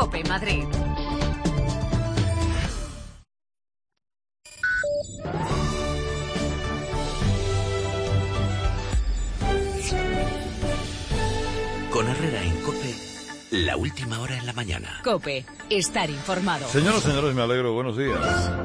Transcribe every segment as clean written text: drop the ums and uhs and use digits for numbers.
COPE Madrid. Con Herrera en COPE, la última hora en la mañana. COPE, estar informado. Señoras y señores, me alegro. Buenos días.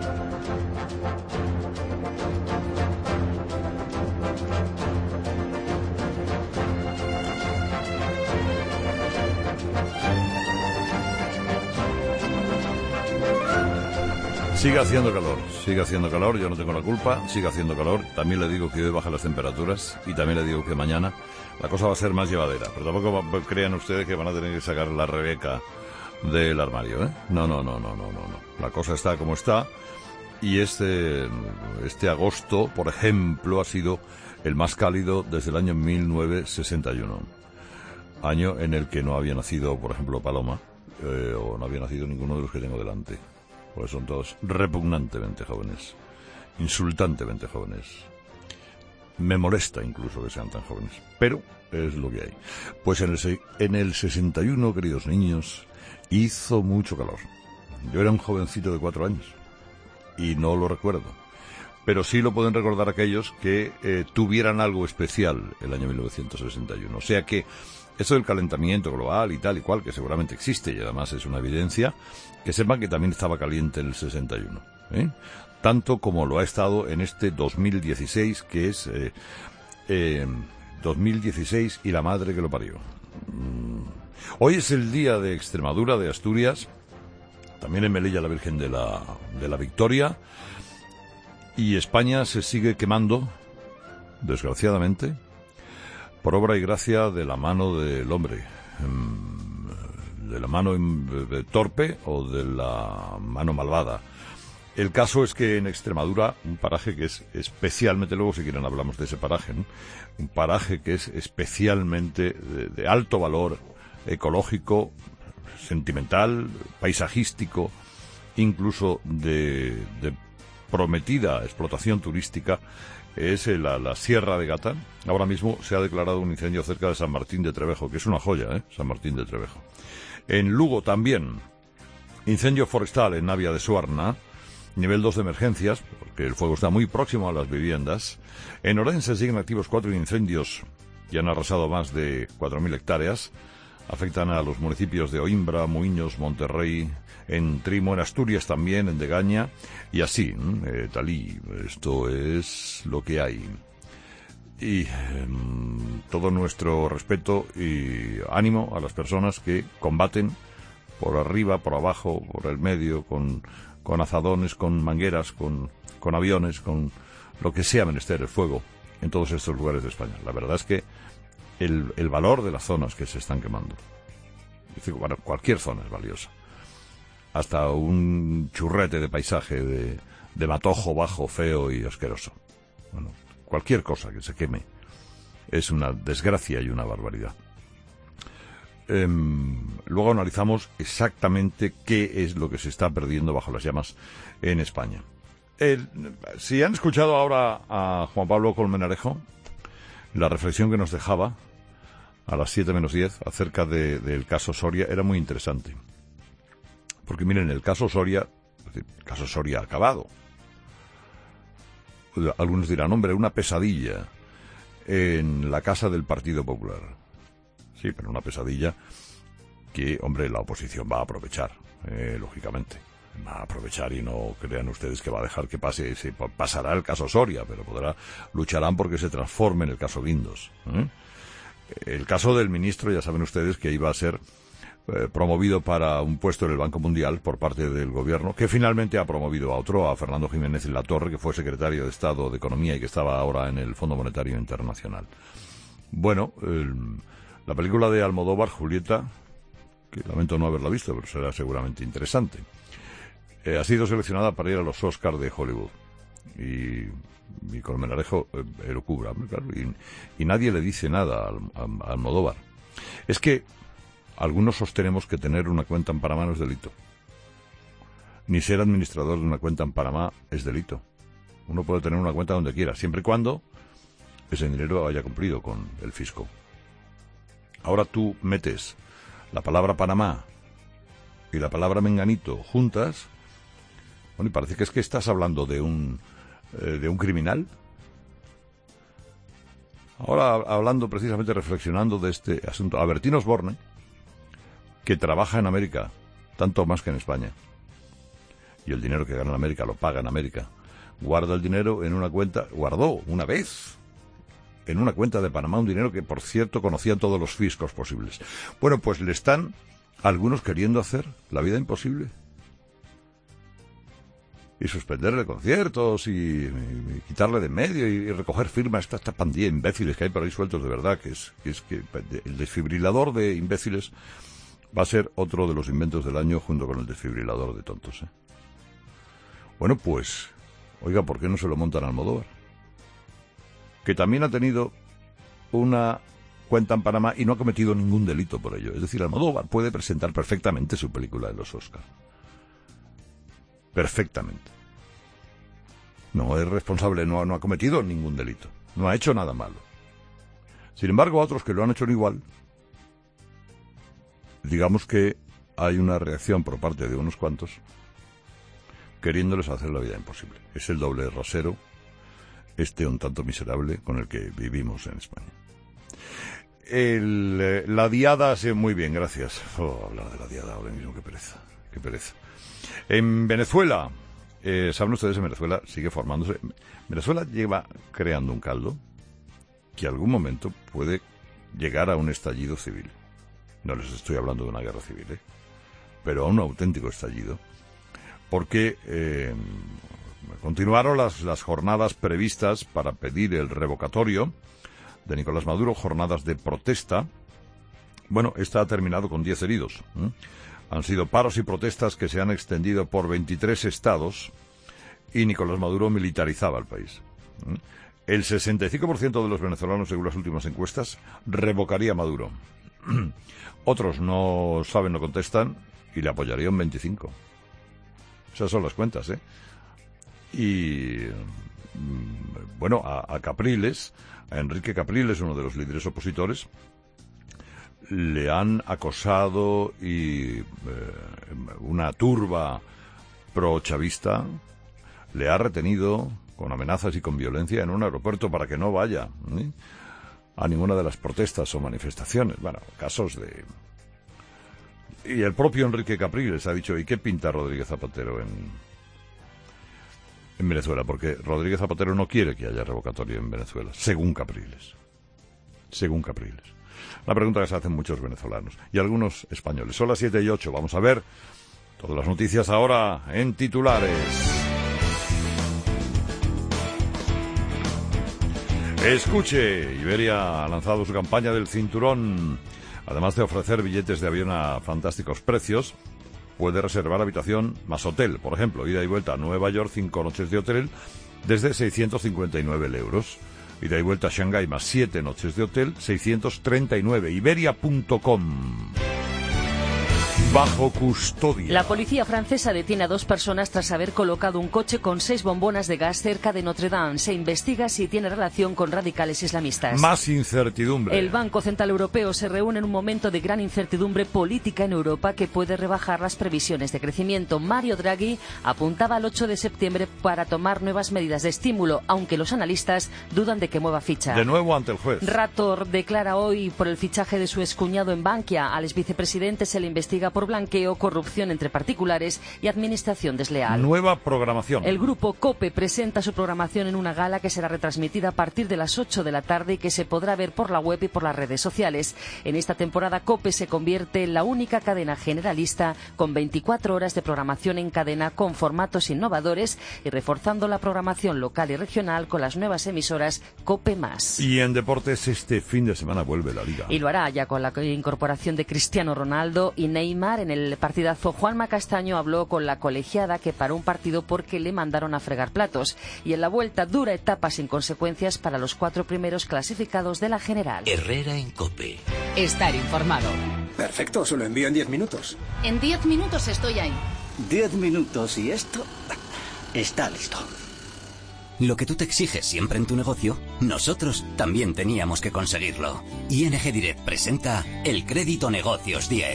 Sigue haciendo calor, yo no tengo la culpa, sigue haciendo calor. También le digo que hoy bajan las temperaturas y también le digo que mañana la cosa va a ser más llevadera. Pero tampoco crean ustedes que van a tener que sacar la Rebeca del armario, ¿eh? No. La cosa está como está y este agosto, por ejemplo, ha sido el más cálido desde el año 1961. Año en el que no había nacido, por ejemplo, Paloma, o no había nacido ninguno de los que tengo delante. Pues son todos repugnantemente jóvenes, insultantemente jóvenes. Me molesta incluso que sean tan jóvenes, pero es lo que hay. Pues en el 61, queridos niños, hizo mucho calor. Yo era un jovencito de 4 años y no lo recuerdo. Pero sí lo pueden recordar aquellos que tuvieran algo especial el año 1961. O sea que eso del calentamiento global y tal y cual, que seguramente existe y además es una evidencia, que sepan que también estaba caliente en el 61, ¿eh? Tanto como lo ha estado en este 2016, que es 2016 y la madre que lo parió. Hoy es el día de Extremadura, de Asturias, también en Melilla la Virgen de la Victoria, y España se sigue quemando, desgraciadamente, por obra y gracia de la mano del hombre, de la mano torpe o de la mano malvada. El caso es que en Extremadura, un paraje que es especialmente, luego si quieren hablamos de ese paraje, ¿no? Un paraje que es especialmente de alto valor ecológico, sentimental, paisajístico, incluso de prometida explotación turística, es la Sierra de Gata. Ahora mismo se ha declarado un incendio cerca de San Martín de Trevejo, que es una joya, ¿eh? San Martín de Trevejo. En Lugo también, incendio forestal en Navia de Suarna, nivel 2 de emergencias, porque el fuego está muy próximo a las viviendas. En Orense siguen activos 4 incendios y han arrasado más de 4.000 hectáreas. Afectan a los municipios de Oimbra, Muiños, Monterrey, en Trimo, en Asturias también, en Degaña, y así, Talí. Esto es lo que hay. Y todo nuestro respeto y ánimo a las personas que combaten por arriba, por abajo, por el medio, con azadones, con mangueras, con aviones, con lo que sea menester el fuego en todos estos lugares de España. La verdad es que el valor de las zonas que se están quemando, bueno, cualquier zona es valiosa, hasta un churrete de paisaje de matojo bajo, feo y asqueroso. Bueno, cualquier cosa que se queme es una desgracia y una barbaridad. Luego analizamos exactamente qué es lo que se está perdiendo bajo las llamas en España. Si han escuchado ahora a Juan Pablo Colmenarejo, la reflexión que nos dejaba a las 7 menos 10 acerca del caso Soria era muy interesante. Porque miren, el caso Soria ha acabado. Algunos dirán, hombre, una pesadilla en la casa del Partido Popular. Sí, pero una pesadilla que, hombre, la oposición va a aprovechar, lógicamente. Va a aprovechar y no crean ustedes que va a dejar que pase, pasará el caso Soria, pero lucharán porque se transforme en el caso Guindos. El caso del ministro, ya saben ustedes que iba a ser promovido para un puesto en el Banco Mundial por parte del gobierno, que finalmente ha promovido a otro, a Fernando Jiménez Latorre, que fue secretario de Estado de Economía y que estaba ahora en el Fondo Monetario Internacional. Bueno, la película de Almodóvar, Julieta, que lamento no haberla visto, pero será seguramente interesante, ha sido seleccionada para ir a los Oscars de Hollywood. Y Colmenarejo elucubra, claro, y nadie le dice nada a Almodóvar. Es que algunos sostenemos que tener una cuenta en Panamá no es delito. Ni ser administrador de una cuenta en Panamá es delito. Uno puede tener una cuenta donde quiera, siempre y cuando ese dinero haya cumplido con el fisco. Ahora tú metes la palabra Panamá y la palabra menganito juntas, bueno, y parece que es que estás hablando de un criminal. Ahora, hablando precisamente, reflexionando de este asunto, Albertino Osborne, que trabaja en América, tanto más que en España, y el dinero que gana en América lo paga en América, guarda el dinero en una cuenta, guardó una vez en una cuenta de Panamá un dinero que, por cierto, conocían todos los fiscos posibles. Bueno, pues le están algunos queriendo hacer la vida imposible. Y suspenderle conciertos y quitarle de en medio y recoger firmas esta pandilla de imbéciles que hay por ahí sueltos, de verdad, que es que el desfibrilador de imbéciles va a ser otro de los inventos del año junto con el desfibrilador de tontos, ¿eh? Bueno, pues, oiga, ¿por qué no se lo montan a Almodóvar? Que también ha tenido una cuenta en Panamá y no ha cometido ningún delito por ello. Es decir, Almodóvar puede presentar perfectamente su película en los Oscars. Perfectamente. No es responsable, no ha cometido ningún delito. No ha hecho nada malo. Sin embargo, a otros que lo han hecho igual, digamos que hay una reacción por parte de unos cuantos queriéndoles hacer la vida imposible. Es el doble rasero, un tanto miserable con el que vivimos en España. La diada, sí, muy bien, gracias. Hablar de la diada ahora mismo, qué pereza. En Venezuela, saben ustedes, en Venezuela sigue formándose. Venezuela lleva creando un caldo que algún momento puede llegar a un estallido civil. No les estoy hablando de una guerra civil, pero a un auténtico estallido. Porque continuaron las jornadas previstas para pedir el revocatorio de Nicolás Maduro, jornadas de protesta. Bueno, esta ha terminado con 10 heridos. Han sido paros y protestas que se han extendido por 23 estados y Nicolás Maduro militarizaba el país. El 65% de los venezolanos, según las últimas encuestas, revocaría a Maduro. Otros no saben, no contestan y le apoyarían 25%. Esas son las cuentas, Y, bueno, a Capriles, a Enrique Capriles, uno de los líderes opositores, le han acosado y una turba pro-chavista le ha retenido con amenazas y con violencia en un aeropuerto para que no vaya a ninguna de las protestas o manifestaciones. Bueno, casos de... Y el propio Enrique Capriles ha dicho, ¿y qué pinta Rodríguez Zapatero en Venezuela? Porque Rodríguez Zapatero no quiere que haya revocatorio en Venezuela, según Capriles. La pregunta que se hacen muchos venezolanos y algunos españoles. Son las 7:08. Vamos a ver todas las noticias ahora en titulares. Escuche, Iberia ha lanzado su campaña del cinturón. Además de ofrecer billetes de avión a fantásticos precios, puede reservar habitación más hotel. Por ejemplo, ida y vuelta a Nueva York, 5 noches de hotel, desde 659 euros. Ida y vuelta a Shanghái más 7 noches de hotel, 639. Iberia.com. Bajo custodia. La policía francesa detiene a 2 personas tras haber colocado un coche con 6 bombonas de gas cerca de Notre Dame. Se investiga si tiene relación con radicales islamistas. Más incertidumbre. El Banco Central Europeo se reúne en un momento de gran incertidumbre política en Europa que puede rebajar las previsiones de crecimiento. Mario Draghi apuntaba al 8 de septiembre para tomar nuevas medidas de estímulo, aunque los analistas dudan de que mueva ficha. De nuevo ante el juez. Rator declara hoy por el fichaje de su excuñado en Bankia. Al exvicepresidente se le investiga por blanqueo, corrupción entre particulares y administración desleal. Nueva programación. El grupo COPE presenta su programación en una gala que será retransmitida a partir de las 8 de la tarde y que se podrá ver por la web y por las redes sociales. En esta temporada COPE se convierte en la única cadena generalista con 24 horas de programación en cadena con formatos innovadores y reforzando la programación local y regional con las nuevas emisoras COPE+. Y en deportes este fin de semana vuelve la Liga. Y lo hará ya con la incorporación de Cristiano Ronaldo y Neymar. En el partidazo, Juanma Castaño habló con la colegiada que paró un partido porque le mandaron a fregar platos. Y en la vuelta, dura etapa sin consecuencias para los 4 primeros clasificados de la general. Herrera en COPE. Estar informado. Perfecto, se lo envío en 10 minutos. En 10 minutos estoy ahí. 10 minutos y esto está listo. Lo que tú te exiges siempre en tu negocio, nosotros también teníamos que conseguirlo. ING Direct presenta el Crédito Negocios 10.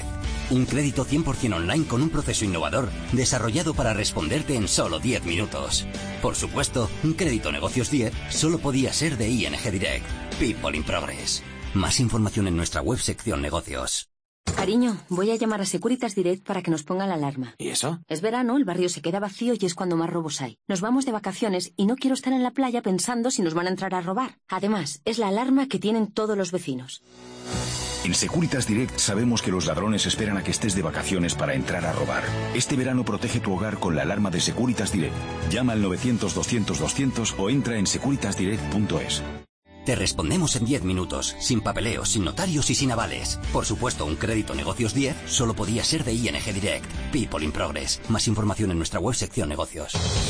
Un crédito 100% online con un proceso innovador desarrollado para responderte en solo 10 minutos. Por supuesto, un crédito negocios 10 solo podía ser de ING Direct. People in Progress. Más información en nuestra web sección negocios. Cariño, voy a llamar a Securitas Direct para que nos pongan la alarma. ¿Y eso? Es verano, el barrio se queda vacío y es cuando más robos hay. Nos vamos de vacaciones y no quiero estar en la playa pensando si nos van a entrar a robar. Además, es la alarma que tienen todos los vecinos. En Securitas Direct sabemos que los ladrones esperan a que estés de vacaciones para entrar a robar. Este verano protege tu hogar con la alarma de Securitas Direct. Llama al 900-200-200 o entra en securitasdirect.es. Te respondemos en 10 minutos, sin papeleos, sin notarios y sin avales. Por supuesto, un crédito negocios 10 solo podía ser de ING Direct. People in Progress. Más información en nuestra web sección negocios.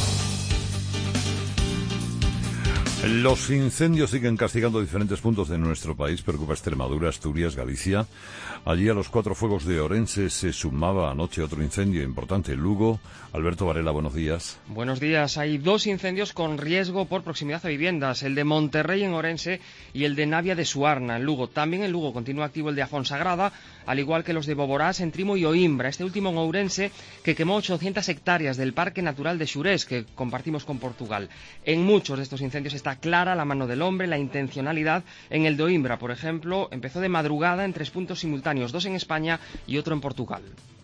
Los incendios siguen castigando diferentes puntos de nuestro país. Preocupa Extremadura, Asturias, Galicia. Allí a los 4 fuegos de Orense se sumaba anoche otro incendio importante en Lugo. Alberto Varela, buenos días. Buenos días. Hay 2 incendios con riesgo por proximidad a viviendas. El de Monterrey en Orense y el de Navia de Suarna en Lugo. También en Lugo continúa activo el de Afonsagrada, al igual que los de Boborás en Trimo y Oimbra. Este último en Ourense, que quemó 800 hectáreas del Parque Natural de Xurés, que compartimos con Portugal. En muchos de estos incendios está clara la mano del hombre, la intencionalidad. En el de Oimbra, por ejemplo, empezó de madrugada en 3 puntos simultáneos, 2 en España y otro en Portugal.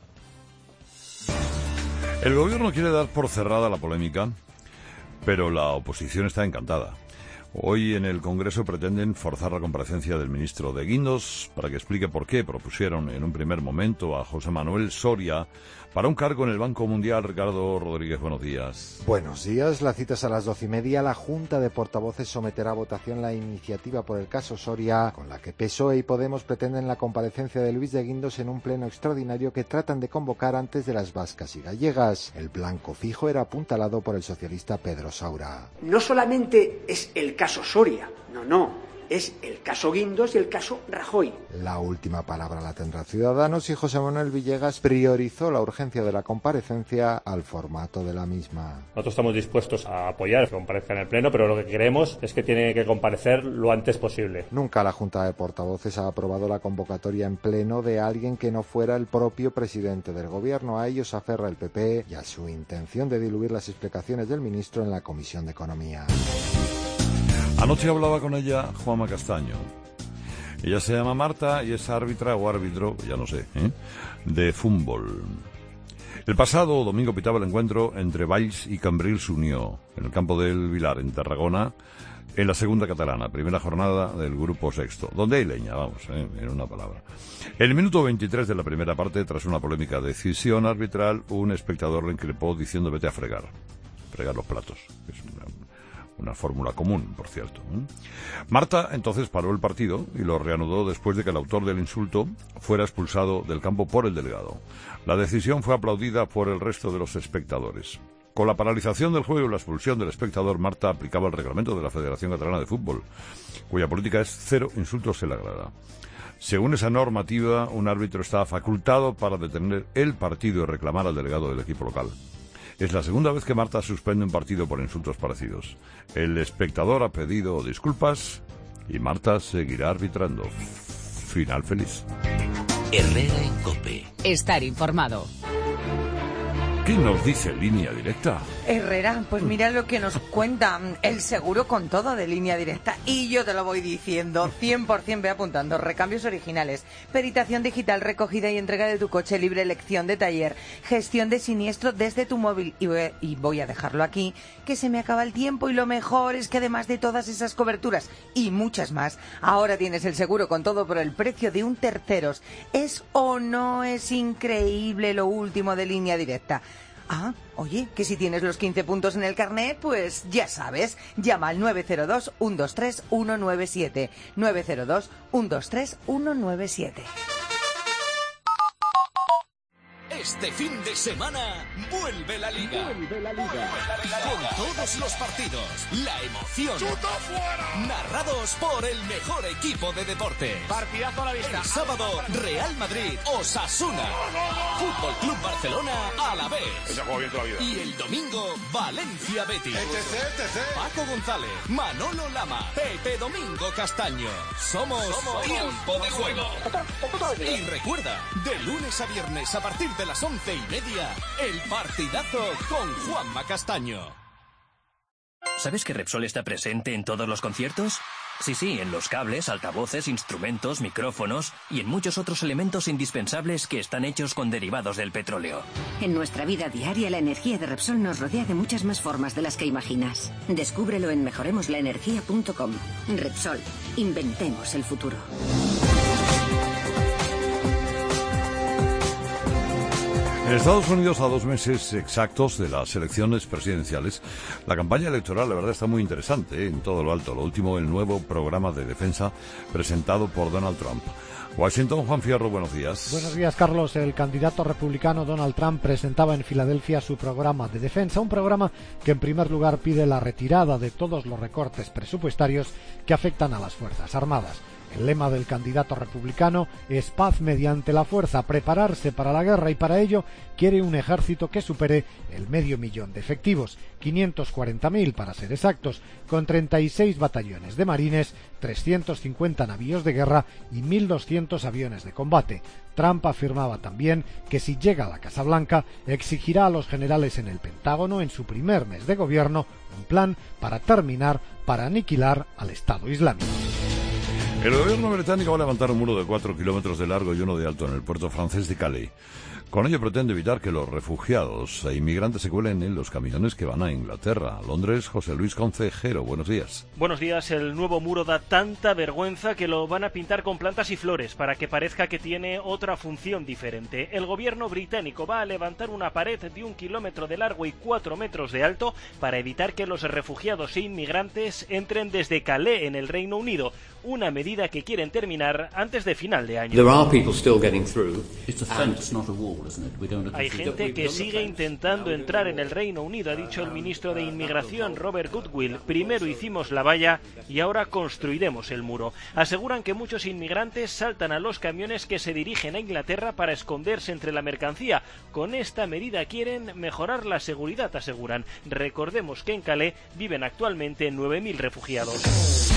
El gobierno quiere dar por cerrada la polémica, pero la oposición está encantada. Hoy en el Congreso pretenden forzar la comparecencia del ministro de Guindos para que explique por qué propusieron en un primer momento a José Manuel Soria para un cargo en el Banco Mundial. Ricardo Rodríguez, buenos días. Buenos días. La cita es a las 12:30. La Junta de Portavoces someterá a votación la iniciativa por el caso Soria, con la que PSOE y Podemos pretenden la comparecencia de Luis de Guindos en un pleno extraordinario que tratan de convocar antes de las vascas y gallegas. El blanco fijo era apuntalado por el socialista Pedro Saura. No solamente es el caso Soria, no. Es el caso Guindos y el caso Rajoy. La última palabra la tendrá Ciudadanos y José Manuel Villegas priorizó la urgencia de la comparecencia al formato de la misma. Nosotros estamos dispuestos a apoyar que comparezca en el Pleno, pero lo que queremos es que tiene que comparecer lo antes posible. Nunca la Junta de Portavoces ha aprobado la convocatoria en Pleno de alguien que no fuera el propio presidente del Gobierno. A ello se aferra el PP y a su intención de diluir las explicaciones del ministro en la Comisión de Economía. Anoche hablaba con ella Juanma Castaño. Ella se llama Marta y es árbitra o árbitro, ya no sé, de fútbol. El pasado domingo pitaba el encuentro entre Valls y Cambrils Unió, en el campo del Vilar, en Tarragona, en la segunda catalana, primera jornada del grupo sexto, donde hay leña, vamos, en una palabra. En el minuto 23 de la primera parte, tras una polémica decisión arbitral, un espectador le increpó diciendo vete a fregar los platos. Es una fórmula común, por cierto. Marta entonces paró el partido y lo reanudó después de que el autor del insulto fuera expulsado del campo por el delegado. La decisión fue aplaudida por el resto de los espectadores. Con la paralización del juego y la expulsión del espectador, Marta aplicaba el reglamento de la Federación Catalana de Fútbol, cuya política es 0 insultos en la grada. Según esa normativa, un árbitro está facultado para detener el partido y reclamar al delegado del equipo local. Es la segunda vez que Marta suspende un partido por insultos parecidos. El espectador ha pedido disculpas y Marta seguirá arbitrando. Final feliz. Herrera en COPE. Estar informado. ¿Qué nos dice Línea Directa? Herrera, pues mira lo que nos cuenta el seguro con todo de Línea Directa. Y yo te lo voy diciendo, 100% ve apuntando. Recambios originales, peritación digital, recogida y entrega de tu coche, libre elección de taller, gestión de siniestro desde tu móvil. Y voy a dejarlo aquí, que se me acaba el tiempo y lo mejor es que además de todas esas coberturas y muchas más, ahora tienes el seguro con todo por el precio de un terceros. ¿Es o no es increíble lo último de Línea Directa? Ah, oye, que si tienes los 15 puntos en el carnet, pues ya sabes, llama al 902-123-197, 902-123-197. Este fin de semana vuelve la Liga. Con todos los partidos, la emoción. Narrados por el mejor equipo de deporte. Partidazo a la vista. El sábado, Real Madrid, Osasuna. Fútbol Club Barcelona, Alavés. Ese juego bien toda la vida. Y el domingo, Valencia Betis. Paco González, Manolo Lama, Pepe Domingo Castaño. Somos Tiempo de Juego. Y recuerda, de lunes a viernes a partir de las 11:30, el partidazo con Juanma Castaño. ¿Sabes que Repsol está presente en todos los conciertos? Sí, en los cables, altavoces, instrumentos, micrófonos y en muchos otros elementos indispensables que están hechos con derivados del petróleo. En nuestra vida diaria, la energía de Repsol nos rodea de muchas más formas de las que imaginas. Descúbrelo en mejoremoslaenergia.com. Repsol. Inventemos el futuro. En Estados Unidos, a 2 meses exactos de las elecciones presidenciales, la campaña electoral, la verdad, está muy interesante, en todo lo alto. Lo último, el nuevo programa de defensa presentado por Donald Trump. Washington, Juan Fierro, buenos días. Buenos días, Carlos. El candidato republicano Donald Trump presentaba en Filadelfia su programa de defensa, un programa que en primer lugar pide la retirada de todos los recortes presupuestarios que afectan a las Fuerzas Armadas. El lema del candidato republicano es paz mediante la fuerza, prepararse para la guerra, y para ello quiere un ejército que supere el 500.000 de efectivos, 540.000 para ser exactos, con 36 batallones de marines, 350 navíos de guerra y 1.200 aviones de combate. Trump afirmaba también que si llega a la Casa Blanca exigirá a los generales en el Pentágono en su primer mes de gobierno un plan para aniquilar al Estado Islámico. El gobierno británico va a levantar un muro de 4 kilómetros de largo y 1 de alto en el puerto francés de Calais. Con ello pretende evitar que los refugiados e inmigrantes se cuelen en los camiones que van a Inglaterra. Londres, José Luis Concejero, buenos días. Buenos días. El nuevo muro da tanta vergüenza que lo van a pintar con plantas y flores para que parezca que tiene otra función diferente. El gobierno británico va a levantar una pared de 1 kilómetro de largo y 4 metros de alto para evitar que los refugiados e inmigrantes entren desde Calais, en el Reino Unido. Una medida que quieren terminar antes de final de año. Hay gente que sigue intentando entrar en el Reino Unido, ha dicho el ministro de Inmigración, Robert Goodwill. Primero hicimos la valla y ahora construiremos el muro. Aseguran que muchos inmigrantes saltan a los camiones que se dirigen a Inglaterra para esconderse entre la mercancía. Con esta medida quieren mejorar la seguridad, aseguran. Recordemos que en Calais viven actualmente 9.000 refugiados.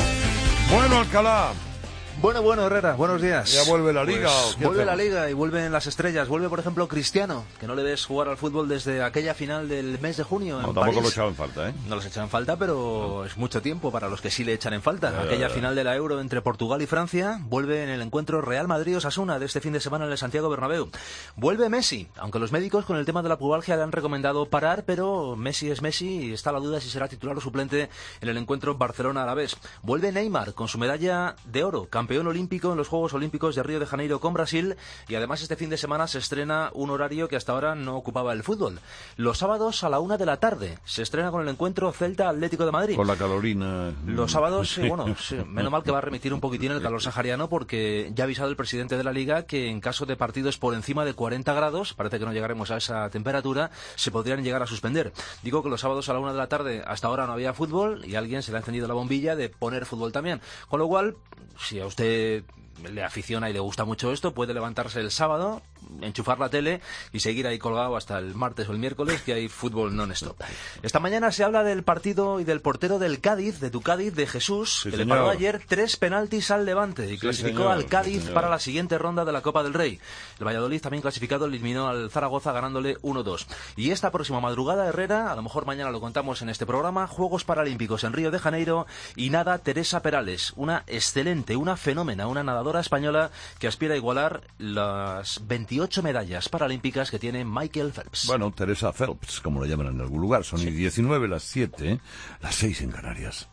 Bueno, Alcalá. Bueno, Herrera, buenos días. ¿Ya vuelve la Liga? Pues vuelve la Liga y vuelven las estrellas. Vuelve, por ejemplo, Cristiano, que no le ves jugar al fútbol desde aquella final del mes de junio en tampoco París. lo echaba en falta, ¿eh? No los echan en falta, pero es mucho tiempo para los que sí le echan en falta. Aquella final de la Euro entre Portugal y Francia. Vuelve en el encuentro Real Madrid-Osasuna de este fin de semana en el Santiago Bernabéu. Vuelve Messi, aunque los médicos con el tema de la pubalgia le han recomendado parar, pero Messi es Messi y está la duda si será titular o suplente en el encuentro Barcelona-Alavés. Vuelve Neymar con su medalla de oro, campeón olímpico en los Juegos Olímpicos de Río de Janeiro con Brasil, y además este fin de semana se estrena un horario que hasta ahora no ocupaba el fútbol. Los sábados a la 1 de la tarde se estrena con el encuentro Celta-Atlético de Madrid. Con la calorina. Los sábados, menos mal que va a remitir un poquitín el calor sahariano, porque ya ha avisado el presidente de la Liga que en caso de partidos por encima de 40 grados, parece que no llegaremos a esa temperatura, se podrían llegar a suspender. Digo que los sábados a la 1 de la tarde hasta ahora no había fútbol y a alguien se le ha encendido la bombilla de poner fútbol también. Con lo cual, si a usted le aficiona y le gusta mucho esto, puede levantarse el sábado, enchufar la tele y seguir ahí colgado hasta el martes o el miércoles, que hay fútbol non-stop. Esta mañana se habla del partido y del portero del Cádiz, de tu Cádiz, de Jesús, que le paró ayer 3 penaltis al Levante y clasificó al Cádiz para la siguiente ronda de la Copa del Rey. El Valladolid, también clasificado, eliminó al Zaragoza ganándole 1-2. Y esta próxima madrugada, Herrera, a lo mejor mañana lo contamos en este programa, Juegos Paralímpicos en Río de Janeiro, y nada Teresa Perales, una excelente, una fenómena, una nadadora española que aspira a igualar las 28 medallas paralímpicas que tiene Michael Phelps. Bueno, Teresa Phelps, como la llaman en algún lugar. Son 19, las 7, las 6 en Canarias.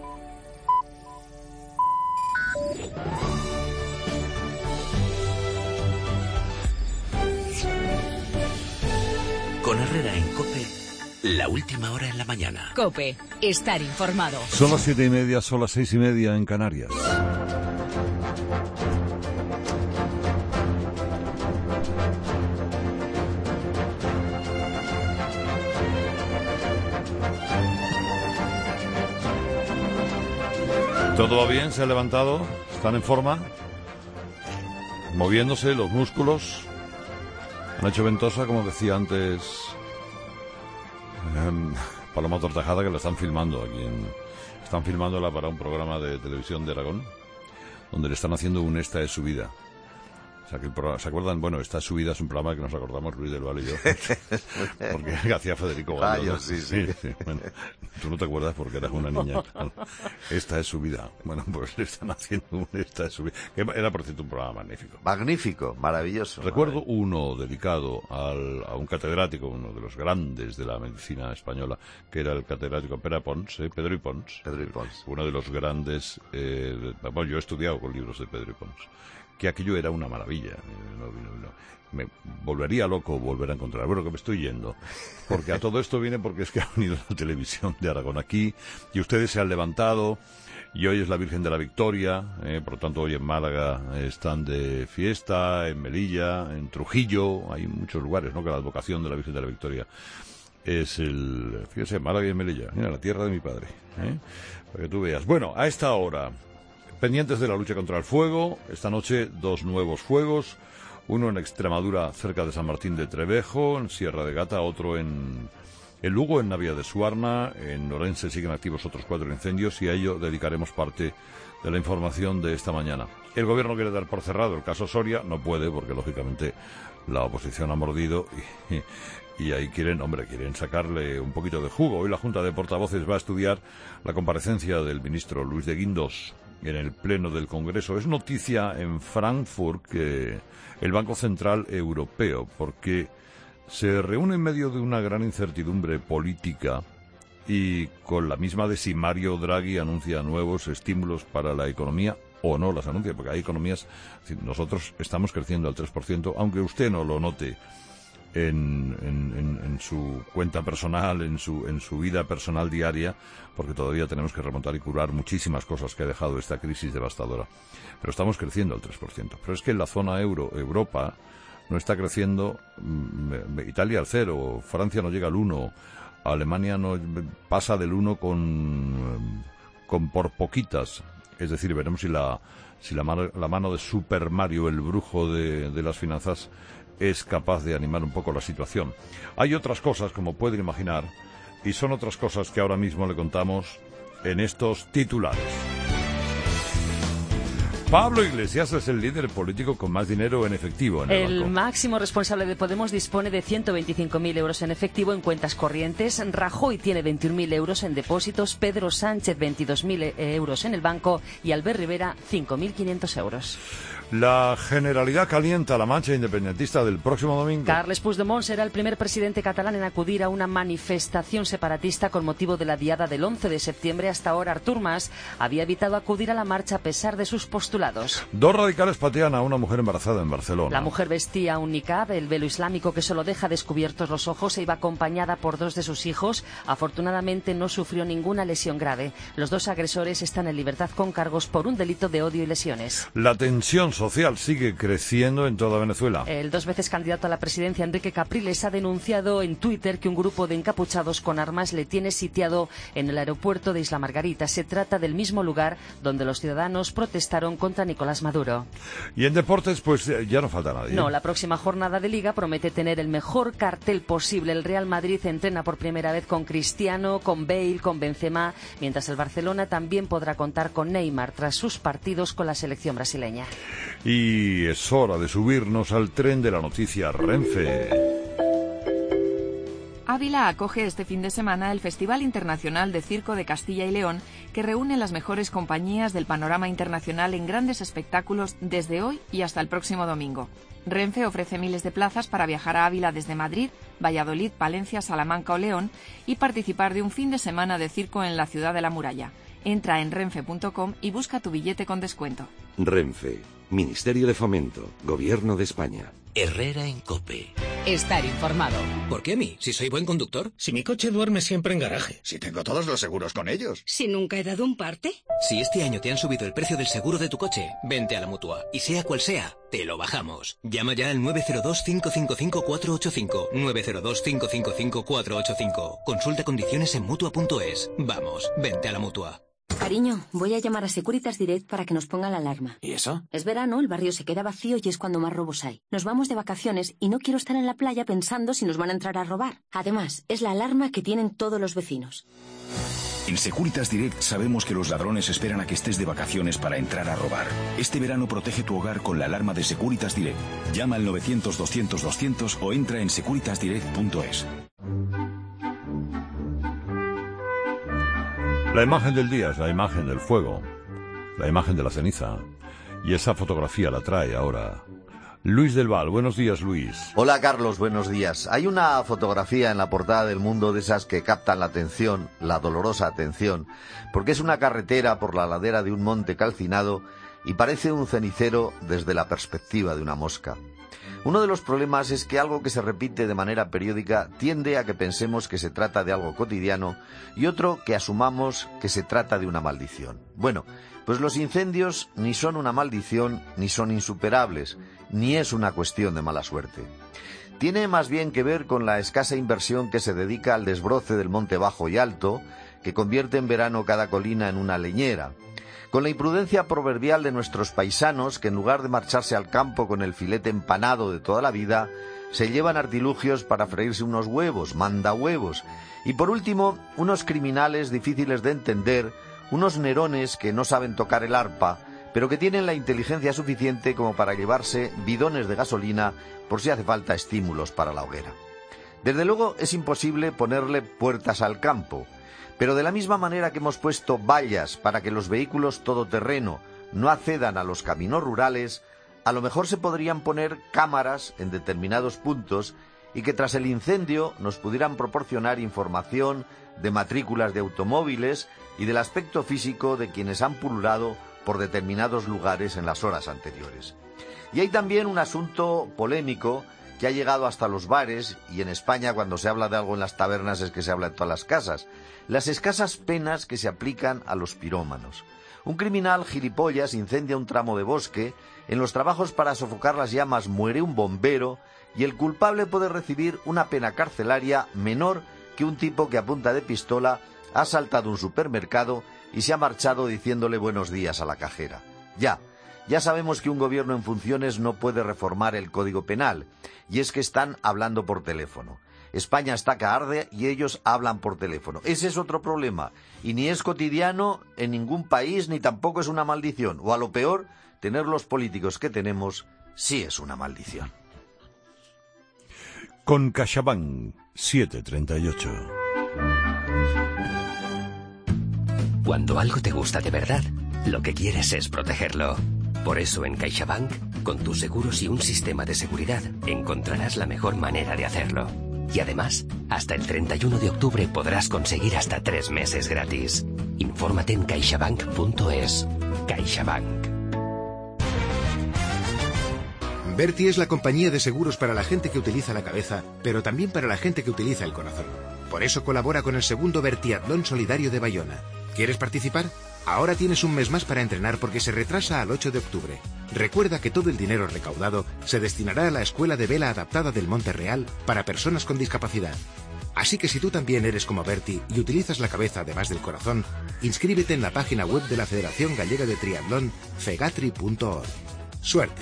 Con Herrera en COPE, la última hora en la mañana. COPE, estar informado. Son las 7:30, son las 6:30 en Canarias. ¿Todo va bien? ¿Se han levantado? ¿Están en forma? Moviéndose los músculos. Han hecho ventosa, como decía antes Paloma Tortajada, que la están filmando aquí están filmándola para un programa de televisión de Aragón, donde le están haciendo un Esta es su vida. O sea, que ¿se acuerdan? Bueno, Esta es su vida es un programa que nos acordamos Luis del Valle y yo. Porque hacía Federico Gallo, ¿no? Sí. Bueno, tú no te acuerdas porque eras una niña. Esta es su vida. Bueno, pues le están haciendo un Esta es su vida. Que era, por cierto, un programa magnífico. Magnífico, maravilloso. Recuerdo uno dedicado a un catedrático, uno de los grandes de la medicina española, que era el catedrático Pedro y Pons. Uno de los grandes. Bueno, yo he estudiado con libros de Pedro y Pons. Que aquello era una maravilla. Me volvería loco volver a encontrar. Bueno, que me estoy yendo. Porque a todo esto viene porque es que ha venido la televisión de Aragón aquí y ustedes se han levantado y hoy es la Virgen de la Victoria. Por lo tanto, hoy en Málaga están de fiesta, en Melilla, en Trujillo. Hay muchos lugares, ¿no? Que la advocación de la Virgen de la Victoria es fíjese, Málaga y en Melilla. Mira, la tierra de mi padre. Para que tú veas. Bueno, a esta hora, pendientes de la lucha contra el fuego, esta noche 2 nuevos fuegos, uno en Extremadura cerca de San Martín de Trevejo, en Sierra de Gata, otro en Lugo, en Navia de Suarna, en Orense siguen activos otros 4 incendios y a ello dedicaremos parte de la información de esta mañana. El gobierno quiere dar por cerrado el caso Soria, no puede porque lógicamente la oposición ha mordido y ahí quieren sacarle un poquito de jugo. Hoy la Junta de Portavoces va a estudiar la comparecencia del ministro Luis de Guindos en el Pleno del Congreso. Es noticia en Frankfurt que el Banco Central Europeo, porque se reúne en medio de una gran incertidumbre política y con la misma de si Mario Draghi anuncia nuevos estímulos para la economía o no las anuncia, porque hay economías, nosotros estamos creciendo al 3%, aunque usted no lo note en su cuenta personal, en su vida personal diaria, porque todavía tenemos que remontar y curar muchísimas cosas que ha dejado esta crisis devastadora. Pero estamos creciendo al 3%. Pero es que en la zona euro, Europa, no está creciendo, Italia al 0, Francia no llega al 1, Alemania no pasa del 1 con por poquitas. Es decir, veremos si la mano de Super Mario, el brujo de las finanzas, es capaz de animar un poco la situación. Hay otras cosas, como pueden imaginar, y son otras cosas que ahora mismo le contamos en estos titulares. Pablo Iglesias es el líder político con más dinero en efectivo en el banco. Máximo responsable de Podemos dispone de 125.000 euros en efectivo en cuentas corrientes. Rajoy tiene 21.000 euros en depósitos. Pedro Sánchez 22.000 euros en el banco. Y Albert Rivera 5.500 euros. La Generalidad calienta la marcha independentista del próximo domingo. Carles Puigdemont será el primer presidente catalán en acudir a una manifestación separatista con motivo de la diada del 11 de septiembre. Hasta ahora Artur Mas había evitado acudir a la marcha a pesar de sus postulados. 2 radicales patean a una mujer embarazada en Barcelona. La mujer vestía un niqab, el velo islámico que solo deja descubiertos los ojos, e iba acompañada por 2 de sus hijos. Afortunadamente no sufrió ninguna lesión grave. Los 2 agresores están en libertad con cargos por un delito de odio y lesiones. La tensión social sigue creciendo en toda Venezuela. El 2 veces candidato a la presidencia, Enrique Capriles, ha denunciado en Twitter que un grupo de encapuchados con armas le tiene sitiado en el aeropuerto de Isla Margarita. Se trata del mismo lugar donde los ciudadanos protestaron contra Nicolás Maduro. Y en deportes, pues ya no falta nadie. No, la próxima jornada de Liga promete tener el mejor cartel posible. El Real Madrid entrena por primera vez con Cristiano, con Bale, con Benzema, mientras el Barcelona también podrá contar con Neymar tras sus partidos con la selección brasileña. Y es hora de subirnos al tren de la noticia Renfe. Ávila acoge este fin de semana el Festival Internacional de Circo de Castilla y León, que reúne las mejores compañías del panorama internacional en grandes espectáculos desde hoy y hasta el próximo domingo. Renfe ofrece miles de plazas para viajar a Ávila desde Madrid, Valladolid, Palencia, Salamanca o León y participar de un fin de semana de circo en la ciudad de la muralla. Entra en renfe.com y busca tu billete con descuento. Renfe, Ministerio de Fomento, Gobierno de España. Herrera en COPE. Estar informado. ¿Por qué a mí? Si soy buen conductor. Si mi coche duerme siempre en garaje. Si tengo todos los seguros con ellos. Si nunca he dado un parte. Si este año te han subido el precio del seguro de tu coche, vente a la Mutua. Y sea cual sea, te lo bajamos. Llama ya al 902-555-485. 902-555-485. Consulta condiciones en Mutua.es. Vamos, vente a la Mutua. Cariño, voy a llamar a Securitas Direct para que nos pongan la alarma. ¿Y eso? Es verano, el barrio se queda vacío y es cuando más robos hay. Nos vamos de vacaciones y no quiero estar en la playa pensando si nos van a entrar a robar. Además, es la alarma que tienen todos los vecinos. En Securitas Direct sabemos que los ladrones esperan a que estés de vacaciones para entrar a robar. Este verano protege tu hogar con la alarma de Securitas Direct. Llama al 900-200-200 o entra en securitasdirect.es. La imagen del día es la imagen del fuego, la imagen de la ceniza. Y esa fotografía la trae ahora Luis del Val. Buenos días, Luis. Hola, Carlos, buenos días. Hay una fotografía en la portada del Mundo de esas que captan la atención, la dolorosa atención, porque es una carretera por la ladera de un monte calcinado y parece un cenicero desde la perspectiva de una mosca. Uno de los problemas es que algo que se repite de manera periódica tiende a que pensemos que se trata de algo cotidiano y otro que asumamos que se trata de una maldición. Bueno, pues los incendios ni son una maldición ni son insuperables, ni es una cuestión de mala suerte. Tiene más bien que ver con la escasa inversión que se dedica al desbroce del monte bajo y alto, que convierte en verano cada colina en una leñera. Con la imprudencia proverbial de nuestros paisanos, que en lugar de marcharse al campo con el filete empanado de toda la vida, se llevan artilugios para freírse unos huevos, mandahuevos. Y por último, unos criminales difíciles de entender, unos Nerones que no saben tocar el arpa, pero que tienen la inteligencia suficiente como para llevarse bidones de gasolina por si hace falta estímulos para la hoguera. Desde luego es imposible ponerle puertas al campo, pero de la misma manera que hemos puesto vallas para que los vehículos todoterreno no accedan a los caminos rurales, a lo mejor se podrían poner cámaras en determinados puntos y que tras el incendio nos pudieran proporcionar información de matrículas de automóviles y del aspecto físico de quienes han pululado por determinados lugares en las horas anteriores. Y hay también un asunto polémico que ha llegado hasta los bares, y en España cuando se habla de algo en las tabernas es que se habla en todas las casas: las escasas penas que se aplican a los pirómanos. Un criminal gilipollas incendia un tramo de bosque, en los trabajos para sofocar las llamas muere un bombero, y el culpable puede recibir una pena carcelaria menor que un tipo que a punta de pistola ha asaltado un supermercado y se ha marchado diciéndole buenos días a la cajera. Ya sabemos que un gobierno en funciones no puede reformar el Código Penal, y es que están hablando por teléfono. España está que arde y ellos hablan por teléfono. Ese es otro problema, y ni es cotidiano en ningún país, ni tampoco es una maldición. O a lo peor, tener los políticos que tenemos sí es una maldición. Con CaixaBank, 738. Cuando algo te gusta de verdad, lo que quieres es protegerlo. Por eso en CaixaBank, con tus seguros y un sistema de seguridad, encontrarás la mejor manera de hacerlo. Y además, hasta el 31 de octubre podrás conseguir hasta 3 meses gratis. Infórmate en caixabank.es. CaixaBank. Berti es la compañía de seguros para la gente que utiliza la cabeza, pero también para la gente que utiliza el corazón. Por eso colabora con el segundo Bertiatlón Solidario de Bayona. ¿Quieres participar? Ahora tienes un mes más para entrenar porque se retrasa al 8 de octubre. Recuerda que todo el dinero recaudado se destinará a la Escuela de Vela Adaptada del Monte Real para personas con discapacidad. Así que si tú también eres como Berti y utilizas la cabeza además del corazón, inscríbete en la página web de la Federación Gallega de Triatlón, fegatri.org. ¡Suerte!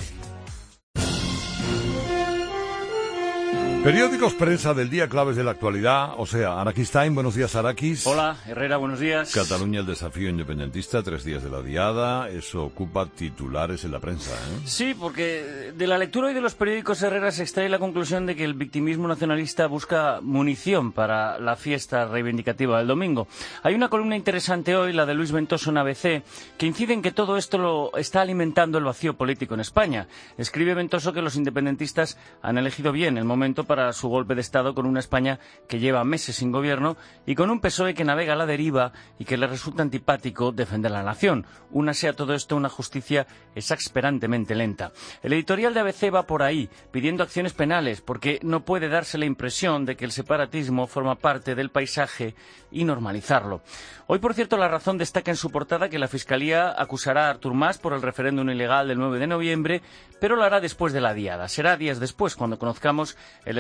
Periódicos, prensa del día, claves de la actualidad. O sea, Arakis Time, buenos días, Arakis. Hola, Herrera, buenos días. Cataluña, el desafío independentista, 3 días de la diada. Eso ocupa titulares en la prensa, ¿eh? Sí, porque de la lectura hoy de los periódicos, Herrera, se extrae la conclusión de que el victimismo nacionalista busca munición para la fiesta reivindicativa del domingo. Hay una columna interesante hoy, la de Luis Ventoso en ABC, que incide en que todo esto lo está alimentando el vacío político en España. Escribe Ventoso que los independentistas han elegido bien el momento para su golpe de Estado con una España que lleva meses sin gobierno y con un PSOE que navega a la deriva y que le resulta antipático defender la nación. Únase a todo esto una justicia exasperantemente lenta. El editorial de ABC va por ahí, pidiendo acciones penales, porque no puede darse la impresión de que el separatismo forma parte del paisaje y normalizarlo. Hoy, por cierto, La Razón destaca en su portada que la Fiscalía acusará a Artur Mas por el referéndum ilegal del 9 de noviembre, pero lo hará después de la diada. Será días después cuando conozcamos el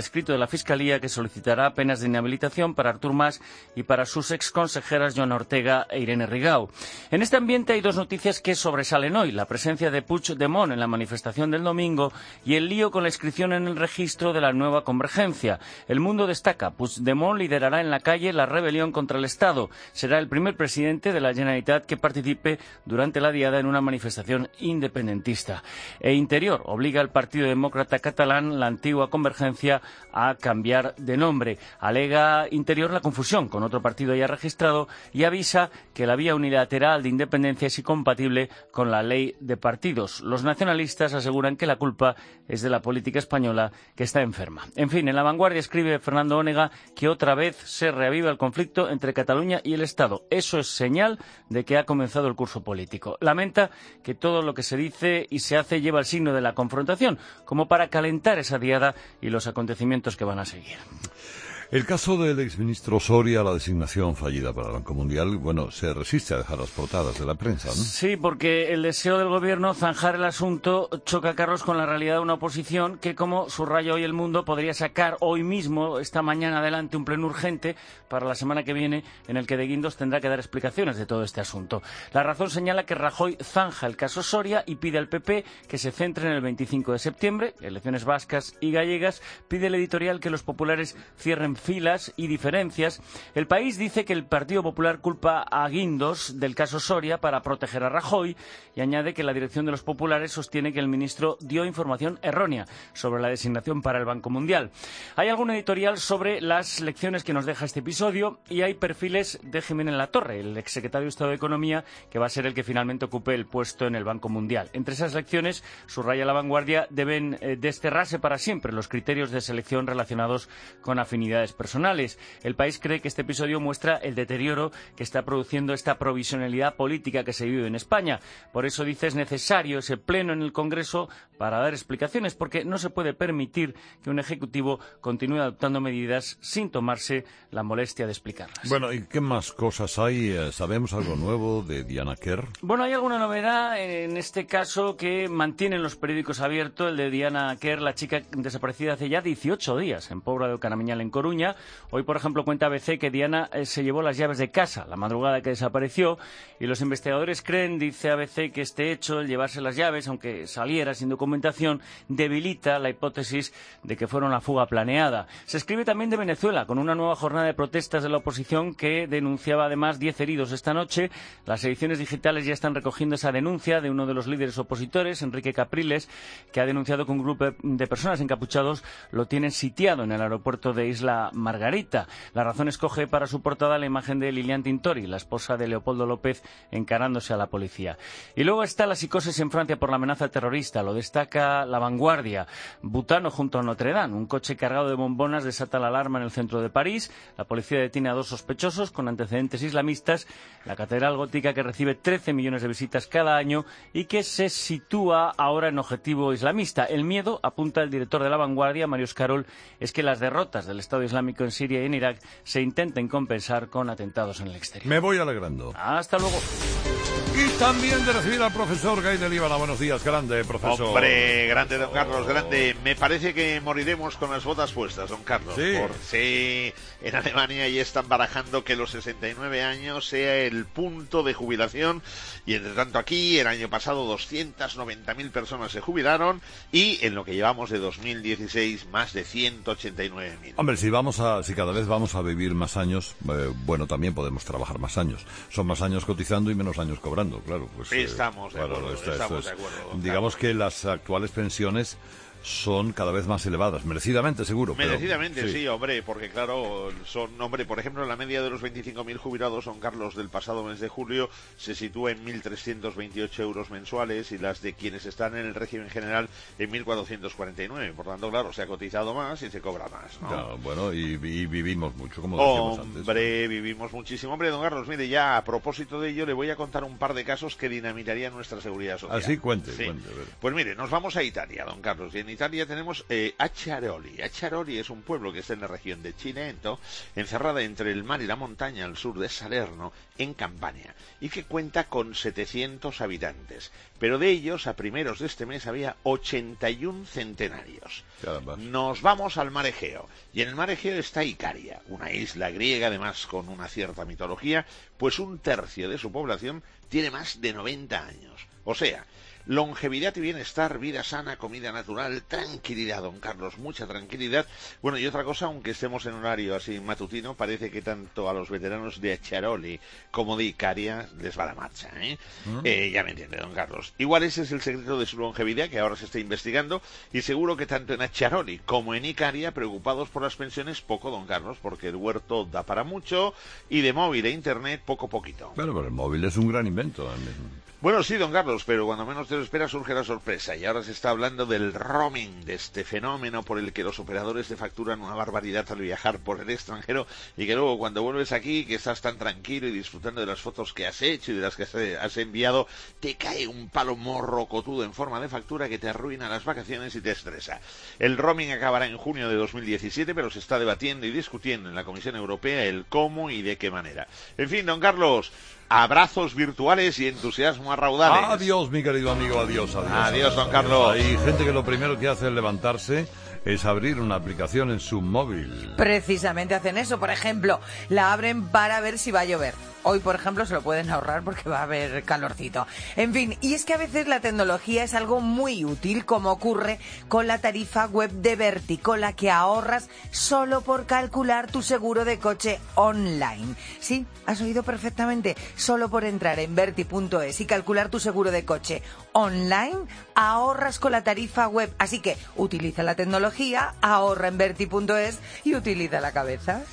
escrito de la Fiscalía que solicitará penas de inhabilitación para Artur Mas y para sus exconsejeras Joana Ortega e Irene Rigau. En este ambiente hay dos noticias que sobresalen hoy: la presencia de Puigdemont en la manifestación del domingo y el lío con la inscripción en el registro de la nueva Convergencia. El Mundo destaca: Puigdemont liderará en la calle la rebelión contra el Estado. Será el primer presidente de la Generalitat que participe durante la diada en una manifestación independentista. E Interior obliga al Partido Demócrata Catalán, la antigua Convergencia, a cambiar de nombre. Alega Interior la confusión con otro partido ya registrado y avisa que la vía unilateral de independencia es incompatible con la ley de partidos. Los nacionalistas aseguran que la culpa es de la política española, que está enferma. En fin, en La Vanguardia escribe Fernando Onega que otra vez se reaviva el conflicto entre Cataluña y el Estado. Eso es señal de que ha comenzado el curso político. Lamenta que todo lo que se dice y se hace lleva el signo de la confrontación, como para calentar esa diada y los acontecimientos que van a seguir. El caso del exministro Soria, la designación fallida para el Banco Mundial, bueno, se resiste a dejar las portadas de la prensa, ¿no? Sí, porque el deseo del gobierno zanjar el asunto choca, Carlos, con la realidad de una oposición que, como subraya hoy El Mundo, podría sacar hoy mismo, esta mañana, adelante un pleno urgente para la semana que viene, en el que De Guindos tendrá que dar explicaciones de todo este asunto. La Razón señala que Rajoy zanja el caso Soria y pide al PP que se centre en el 25 de septiembre, elecciones vascas y gallegas. Pide el editorial que los populares cierren filas y diferencias. El País dice que el Partido Popular culpa a Guindos del caso Soria para proteger a Rajoy y añade que la dirección de los populares sostiene que el ministro dio información errónea sobre la designación para el Banco Mundial. Hay algún editorial sobre las lecciones que nos deja este episodio y hay perfiles de Jiménez Latorre, el exsecretario de Estado de Economía, que va a ser el que finalmente ocupe el puesto en el Banco Mundial. Entre esas lecciones, subraya La Vanguardia, deben desterrarse para siempre los criterios de selección relacionados con afinidades personales. El País cree que este episodio muestra el deterioro que está produciendo esta provisionalidad política que se vive en España. Por eso dice es necesario ese pleno en el Congreso para dar explicaciones, porque no se puede permitir que un Ejecutivo continúe adoptando medidas sin tomarse la molestia de explicarlas. Bueno, ¿y qué más cosas hay? ¿Sabemos algo nuevo de Diana Kerr? Bueno, hay alguna novedad en este caso que mantienen los periódicos abierto, el de Diana Kerr, la chica desaparecida hace ya 18 días en Pobra de Canamiñal, en Coruña. Hoy, por ejemplo, cuenta ABC que Diana se llevó las llaves de casa la madrugada que desapareció y los investigadores creen, dice ABC, que este hecho, el llevarse las llaves, aunque saliera sin documentación, debilita la hipótesis de que fuera una fuga planeada. Se escribe también de Venezuela, con una nueva jornada de protestas de la oposición que denunciaba además 10 heridos esta noche. Las ediciones digitales ya están recogiendo esa denuncia de uno de los líderes opositores, Enrique Capriles, que ha denunciado que un grupo de personas encapuchados lo tienen sitiado en el aeropuerto de Isla Margarita. La Razón escoge para su portada la imagen de Lilian Tintori, la esposa de Leopoldo López, encarándose a la policía. Y luego está la psicosis en Francia por la amenaza terrorista, lo destaca La Vanguardia. Butano junto a Notre Dame, un coche cargado de bombonas desata la alarma en el centro de París. La policía detiene a 2 sospechosos con antecedentes islamistas. La catedral gótica, que recibe 13 millones de visitas cada año y que se sitúa ahora en objetivo islamista. El miedo, apunta el director de La Vanguardia, Mario Escarol, es que las derrotas del Estado Islámico en Siria y en Irak se intenten compensar con atentados en el exterior. Me voy alegrando. Hasta luego. Y también de recibir al profesor Gay de Líbana. Buenos días, grande, profesor. Hombre, grande, don Carlos, grande. Me parece que moriremos con las botas puestas, don Carlos. Sí. Sí, en Alemania ya están barajando que los 69 años sea el punto de jubilación. Y entre tanto aquí, el año pasado, 290.000 personas se jubilaron. Y en lo que llevamos de 2016, más de 189.000. Hombre, si cada vez vamos a vivir más años, bueno, también podemos trabajar más años. Son más años cotizando y menos años cobrando, claro. Pues, estamos de acuerdo, estamos de acuerdo. Digamos que las actuales pensiones son cada vez más elevadas, merecidamente seguro. Merecidamente, pero, sí, hombre, porque claro, por ejemplo, la media de los 25.000 jubilados, don Carlos, del pasado mes de julio, se sitúa en 1.328 euros mensuales y las de quienes están en el régimen general en 1.449. Por tanto, claro, se ha cotizado más y se cobra más, ¿no? Ya, bueno, y vivimos mucho, como decíamos antes. Hombre, vivimos muchísimo. Hombre, don Carlos, mire, ya a propósito de ello, le voy a contar un par de casos que dinamitarían nuestra seguridad social. Así, cuente. Pues mire, nos vamos a Italia, don Carlos, y en Italia tenemos Acciaroli. Acciaroli es un pueblo que está en la región de Cilento, encerrada entre el mar y la montaña al sur de Salerno, en Campania, y que cuenta con 700 habitantes. Pero de ellos, a primeros de este mes, había 81 centenarios. Caramba. Nos vamos al mar Egeo. Y en el mar Egeo está Icaria, una isla griega, además con una cierta mitología, pues un tercio de su población tiene más de 90 años. O sea, longevidad y bienestar, vida sana, comida natural, tranquilidad, don Carlos, mucha tranquilidad. Bueno, y otra cosa, aunque estemos en horario así matutino, parece que tanto a los veteranos de Acciaroli como de Icaria les va la marcha, ¿eh? Ya me entiende, don Carlos. Igual ese es el secreto de su longevidad, que ahora se está investigando, y seguro que tanto en Acciaroli como en Icaria, preocupados por las pensiones, poco, don Carlos, porque el huerto da para mucho, y de móvil e internet, poquito. Bueno, pero el móvil es un gran invento. Bueno, sí, don Carlos, pero cuando menos te lo esperas surge la sorpresa, y ahora se está hablando del roaming, de este fenómeno por el que los operadores te facturan una barbaridad al viajar por el extranjero, y que luego cuando vuelves aquí, que estás tan tranquilo y disfrutando de las fotos que has hecho y de las que has enviado, te cae un palo morrocotudo en forma de factura que te arruina las vacaciones y te estresa. El roaming acabará en junio de 2017, pero se está debatiendo y discutiendo en la Comisión Europea el cómo y de qué manera. En fin, don Carlos, abrazos virtuales y entusiasmo a raudales. Adiós, mi querido amigo, adiós. Adiós, don Carlos. Hay gente que lo primero que hace al levantarse es abrir una aplicación en su móvil. Precisamente hacen eso. Por ejemplo, la abren para ver si va a llover. Hoy, por ejemplo, se lo pueden ahorrar porque va a haber calorcito. En fin, y es que a veces la tecnología es algo muy útil, como ocurre con la tarifa web de Verti, con la que ahorras solo por calcular tu seguro de coche online. Sí, has oído perfectamente. Solo por entrar en verti.es y calcular tu seguro de coche online, ahorras con la tarifa web. Así que utiliza la tecnología, ahorra en verti.es y utiliza la cabeza.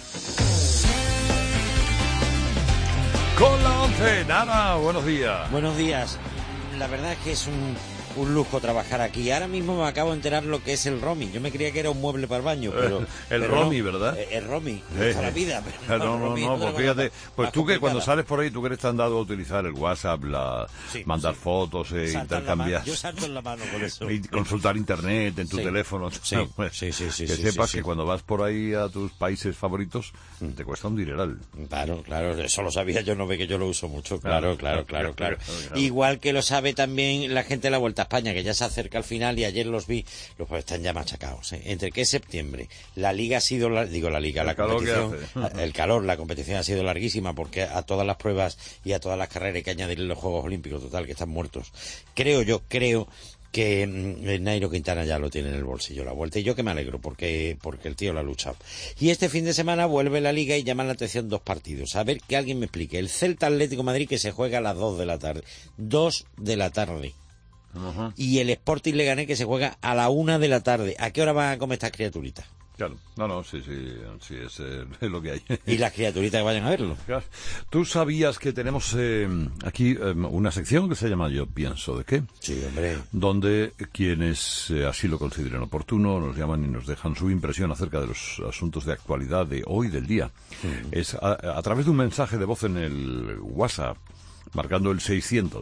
Con la 11, Nara, buenos días. Buenos días. La verdad es que es un lujo trabajar aquí. Ahora mismo me acabo de enterar lo que es el roaming. Yo me creía que era un mueble para el baño, pero... el roaming, no, ¿verdad? El roaming, toda la vida. Pero no, pues fíjate, pues tú que cuando sales por ahí, tú que eres tan dado a utilizar el WhatsApp, mandar fotos, intercambiar... Yo salto en la mano con eso. Y consultar internet en tu teléfono. Sí, pues, sí, que sepas que cuando vas por ahí a tus países favoritos, te cuesta un dineral. Claro, eso lo sabía yo, no ve que yo lo uso mucho. Claro. Igual que lo sabe también la gente de la Vuelta a España, que ya se acerca al final, y ayer los vi, los pues están ya machacados, ¿eh? Entre que es septiembre, la liga ha sido, la competición, el calor, la competición ha sido larguísima, porque a todas las pruebas y a todas las carreras hay que añadirle los Juegos Olímpicos, total, que están muertos. Creo que Nairo Quintana ya lo tiene en el bolsillo la Vuelta, y yo que me alegro porque el tío lo ha luchado. Y este fin de semana vuelve la Liga y llaman la atención dos partidos. A ver, que alguien me explique. El Celta Atlético Madrid, que se juega a las 2 de la tarde. 2 de la tarde. Uh-huh. Y el Sporting Leganés, que se juega a la 1 de la tarde. ¿A qué hora van a comer estas criaturitas? Claro, sí, es lo que hay. Y las criaturitas que vayan a verlo. Claro. ¿Tú sabías que tenemos aquí una sección que se llama Yo pienso de qué? Sí, hombre. Donde quienes así lo consideren oportuno nos llaman y nos dejan su impresión acerca de los asuntos de actualidad de hoy, del día. Es a través de un mensaje de voz en el WhatsApp, marcando el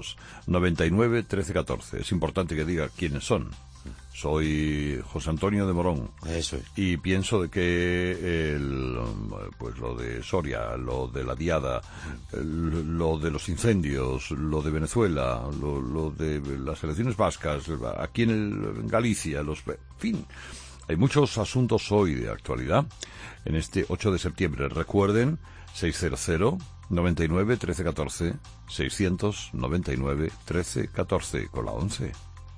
699 1314. Es importante que diga quiénes son. Soy José Antonio de Morón. Eso es. Y pienso de que pues lo de Soria, lo de la Diada, lo de los incendios, lo de Venezuela, lo de las elecciones vascas, aquí en Galicia, en fin, hay muchos asuntos hoy de actualidad en este 8 de septiembre. Recuerden, 600 99 1314, 699 1314 con la 11.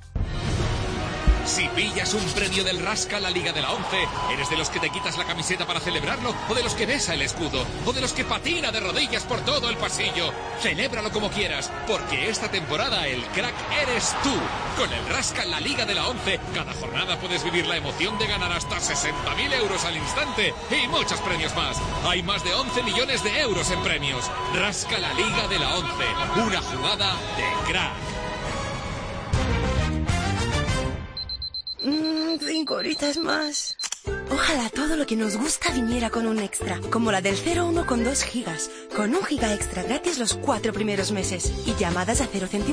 Si pillas un premio del Rasca la Liga de la 11, ¿eres de los que te quitas la camiseta para celebrarlo? ¿O de los que besa el escudo? ¿O de los que patina de rodillas por todo el pasillo? Celébralo como quieras, porque esta temporada el crack eres tú. Con el Rasca la Liga de la 11, cada jornada puedes vivir la emoción de ganar hasta 60.000 euros al instante y muchos premios más. Hay más de 11 millones de euros en premios. Rasca la Liga de la 11, una jugada de crack. 5 horitas más. Ojalá todo lo que nos gusta viniera con un extra, como la del 01 con 2 gigas, con 1 giga extra gratis los 4 primeros meses y llamadas a 0 céntimos.